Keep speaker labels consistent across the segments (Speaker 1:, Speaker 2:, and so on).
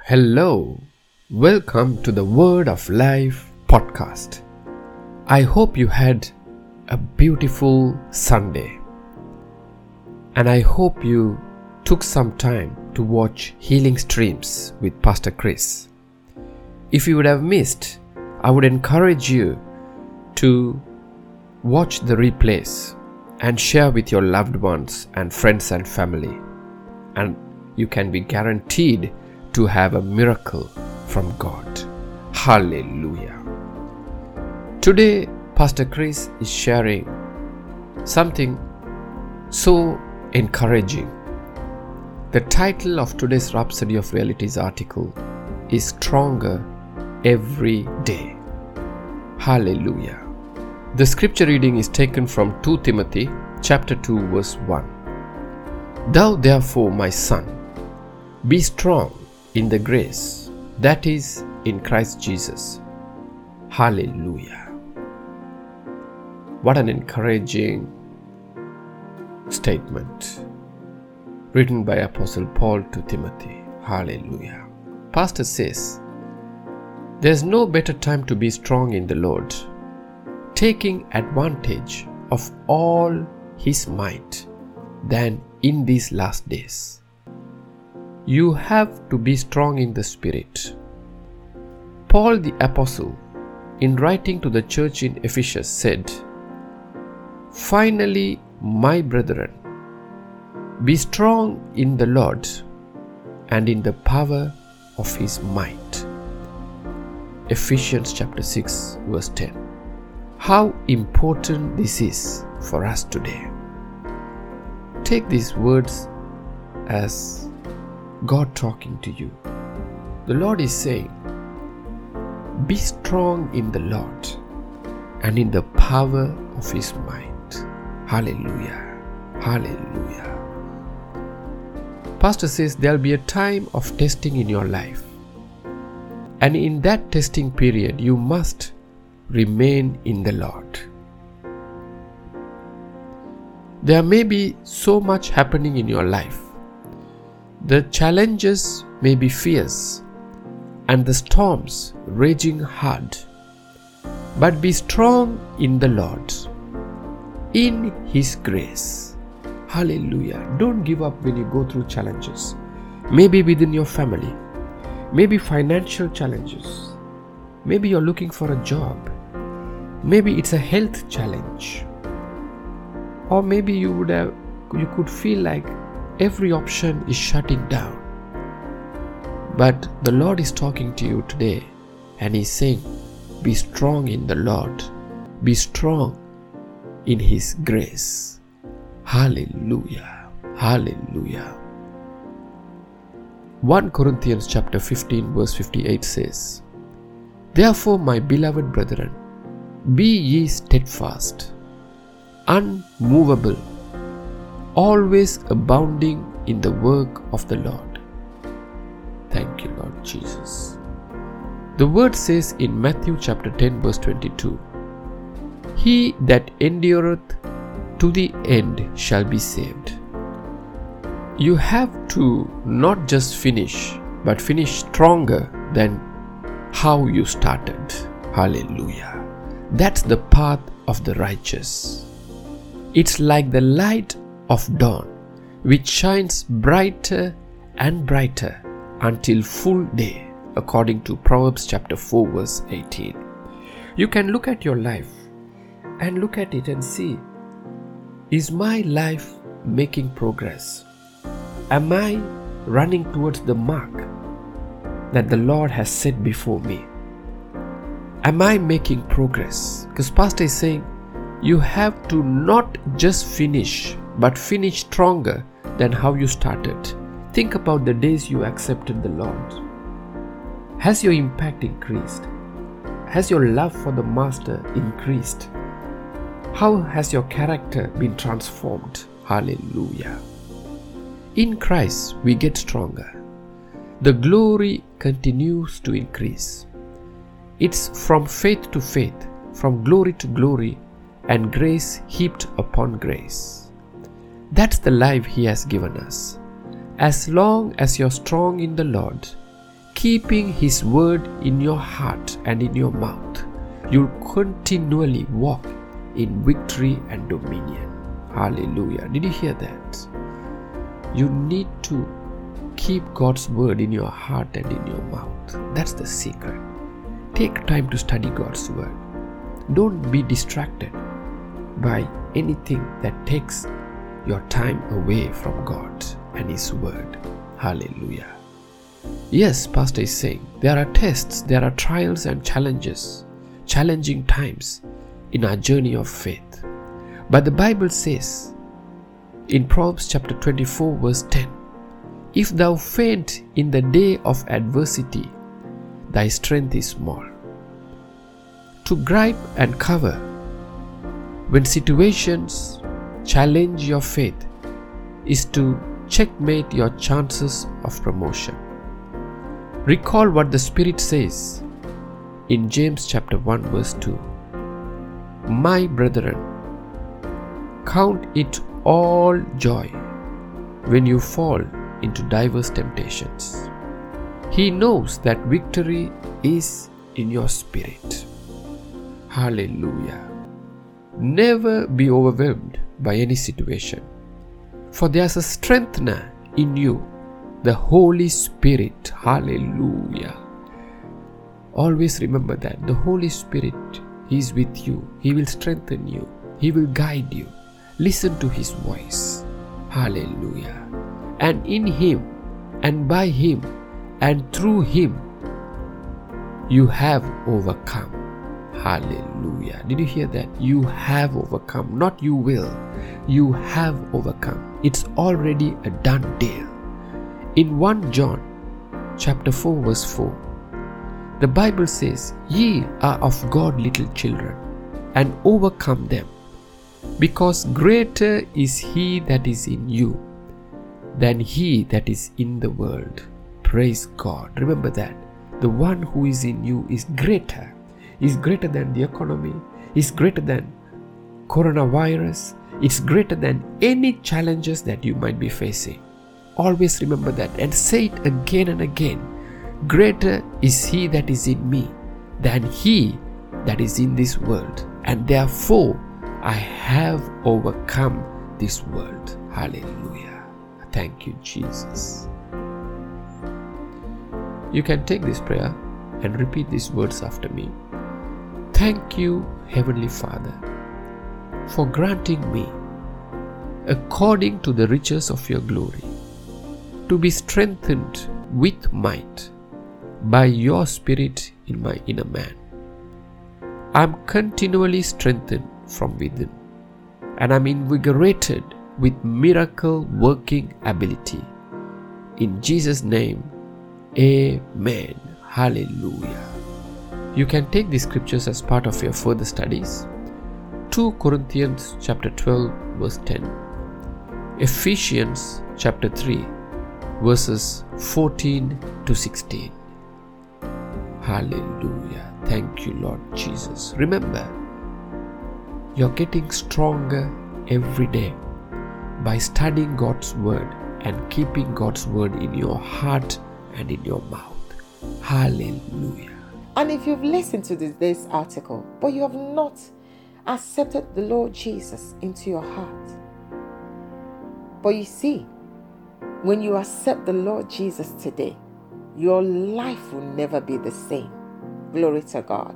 Speaker 1: Hello, welcome to the Word of Life podcast. I hope you had a beautiful Sunday, and I hope you took some time to watch Healing Streams with Pastor Chris. If you would have missed, I would encourage you to watch the replays and share with your loved ones and friends and family, and you can be guaranteed to have a miracle from God. Hallelujah. Today, Pastor Chris is sharing something so encouraging. The title of today's Rhapsody of Realities article is Stronger Every Day. Hallelujah. The scripture reading is taken from 2 Timothy chapter 2 verse 1. Thou therefore, my son, be strong in the grace that is in Christ Jesus. Hallelujah. What an encouraging statement written by Apostle Paul to Timothy. Hallelujah. Pastor says, there's no better time to be strong in the Lord, taking advantage of all His might, than in these last days. You have to be strong in the Spirit. Paul the Apostle, in writing to the church in Ephesus, said, Finally, my brethren, be strong in the Lord and in the power of His might. Ephesians chapter 6 verse 10. How important this is for us today. Take these words as God talking to you. The Lord is saying, be strong in the Lord and in the power of His might. Hallelujah. Hallelujah. Pastor says there'll be a time of testing in your life. And in that testing period, you must remain in the Lord. There may be so much happening in your life. The challenges may be fierce and the storms raging hard. But be strong in the Lord, in His grace. Hallelujah. Don't give up when you go through challenges. Maybe within your family. Maybe financial challenges. Maybe you're looking for a job. Maybe it's a health challenge. Or maybe you could feel like every option is shutting down. But the Lord is talking to you today and He's saying, be strong in the Lord. Be strong in His grace. Hallelujah. Hallelujah. 1 Corinthians chapter 15 verse 58 says, Therefore, my beloved brethren, be ye steadfast, unmovable, always abounding in the work of the Lord. Thank you, Lord Jesus. The word says in Matthew chapter 10 verse 22, He that endureth to the end shall be saved. You have to not just finish, but finish stronger than how you started. Hallelujah. That's the path of the righteous. It's like the light of dawn, which shines brighter and brighter until full day, according to Proverbs chapter 4 verse 18. You can look at your life and look at it and see, is my life making progress? Am I running towards the mark that the Lord has set before me? Am I making progress? Because Pastor is saying, you have to not just finish, but finish stronger than how you started. Think about the days you accepted the Lord. Has your impact increased? Has your love for the Master increased? How has your character been transformed? Hallelujah. In Christ, we get stronger. The glory continues to increase. It's from faith to faith, from glory to glory, and grace heaped upon grace. That's the life He has given us. As long as you're strong in the Lord keeping His word in your heart and in your mouth, you'll continually walk in victory and dominion. Hallelujah. Did you hear that? You need to keep God's word in your heart and in your mouth. That's the secret. Take time to study God's word. Don't be distracted by anything that takes your time away from God and His word. Hallelujah. Yes, Pastor is saying there are tests, there are trials and challenges, challenging times in our journey of faith. But the Bible says in Proverbs chapter 24 verse 10, if thou faint in the day of adversity, thy strength is small. To gripe and cover when situations challenge your faith is to checkmate your chances of promotion. Recall what the Spirit says in James chapter 1 verse 2. My brethren, count it all joy when you fall into diverse temptations. He knows that victory is in your spirit. Hallelujah. Never be overwhelmed by any situation, for there's a strengthener in you, the Holy Spirit. Hallelujah. Always remember that the Holy Spirit is with you. He will strengthen you. He will guide you. Listen to His voice. Hallelujah. And in Him and by Him and through Him you have overcome. Hallelujah. Did you hear that? You have overcome. Not you will. You have overcome. It's already a done deal. In 1 John chapter 4 verse 4, the Bible says, ye are of God little children, and overcome them, because greater is He that is in you than he that is in the world. Praise God. Remember that. The one who is in you is greater. Is greater than the economy. Is greater than coronavirus. It's greater than any challenges that you might be facing. Always remember that and say it again and again. Greater is He that is in me than he that is in this world. And therefore, I have overcome this world. Hallelujah. Thank you, Jesus. You can take this prayer and repeat these words after me. Thank you, Heavenly Father, for granting me, according to the riches of your glory, to be strengthened with might by your Spirit in my inner man. I am continually strengthened from within, and I am invigorated with miracle working ability. In Jesus' name, amen. Hallelujah. You can take these scriptures as part of your further studies. 2 Corinthians chapter 12 verse 10. Ephesians chapter 3 verses 14 to 16. Hallelujah. Thank you, Lord Jesus. Remember, you're getting stronger every day by studying God's word and keeping God's word in your heart and in your mouth. Hallelujah.
Speaker 2: And if you've listened to this article, but you have not accepted the Lord Jesus into your heart, but you see, when you accept the Lord Jesus today, your life will never be the same. Glory to God.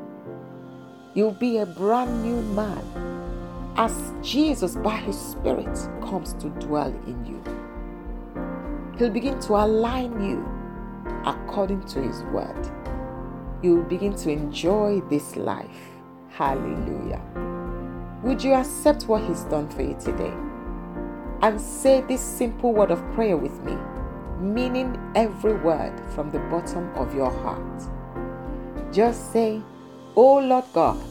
Speaker 2: You'll be a brand new man as Jesus, by His Spirit, comes to dwell in you. He'll begin to align you according to His word. You will begin to enjoy this life. Hallelujah. Would you accept what He's done for you today? And say this simple word of prayer with me, meaning every word from the bottom of your heart. Just say, oh Lord God,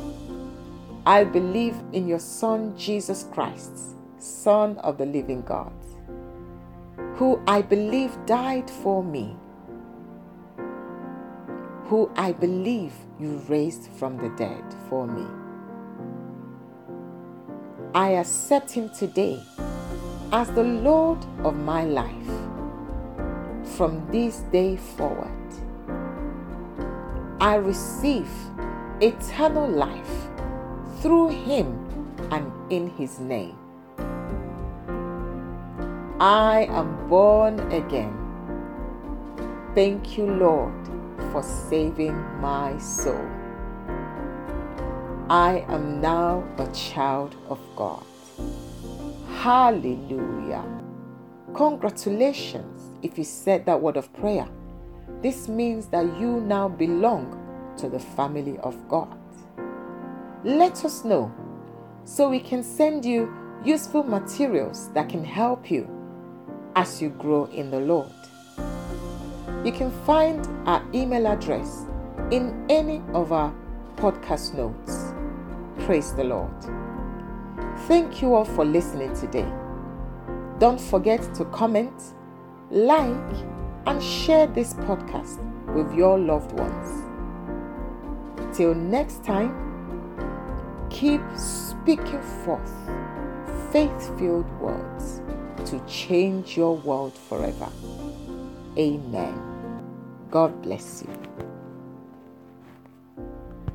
Speaker 2: I believe in your Son Jesus Christ, Son of the living God, who I believe died for me, who I believe you raised from the dead for me. I accept Him today as the Lord of my life. from this day forward, I receive eternal life through Him and in His name. I am born again. Thank you, Lord, for saving my soul. I am now a child of God. Hallelujah. Congratulations if you said that word of prayer. This means that you now belong to the family of God. Let us know so we can send you useful materials that can help you as you grow in the Lord. You can find our email address in any of our podcast notes. Praise the Lord. Thank you all for listening today. Don't forget to comment, like, and share this podcast with your loved ones. Till next time, keep speaking forth faith-filled words to change your world forever. Amen. God bless you.